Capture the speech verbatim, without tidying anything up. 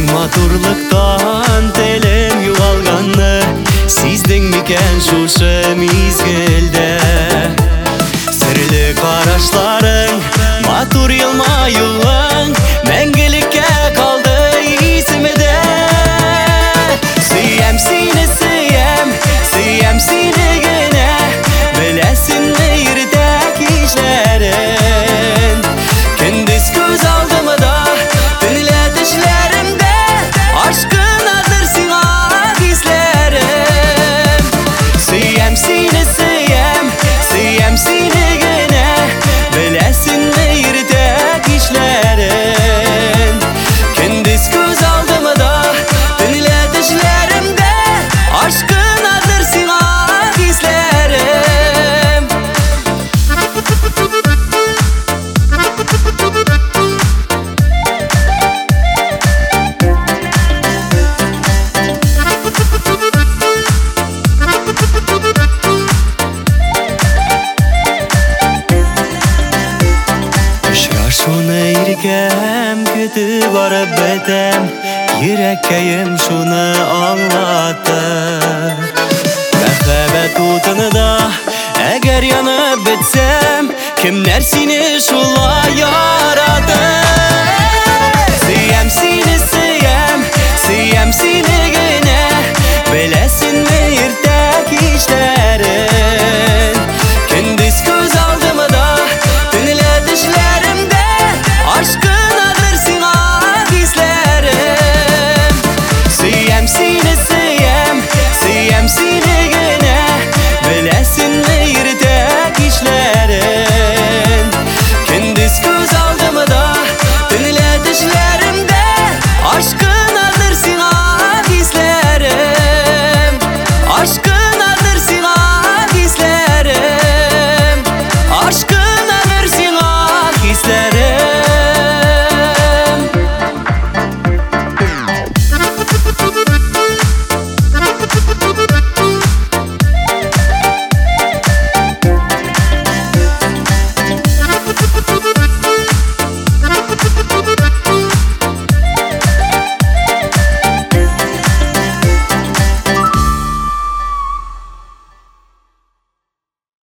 Матурлыктан телем югалганны сиздең микән шушы мизгелдә? Серле карашларың, матур елмаюың мәңгелеккә калды исемдә. Сөям сине, сөям, сөям сине генә, беләсеңме иртә кичләрен. Көндез күз алдымда, төнлә төшләремдә, ашкынадыр сиңа хисләрем. Сөям сине, сөям, сөям сине генә, беләсеңме иртә кичләрен. Көндез күз алдымда, төнлә төшләремдә, ашкынадыр сиңа хисләрем. Очрашуны иркәм көтеп барып бетәм, йөрәккәем шуны аңлатыр. Мәхәббәт утынында әгәр янып бетсәм, кемнәр сине шулай яратыр?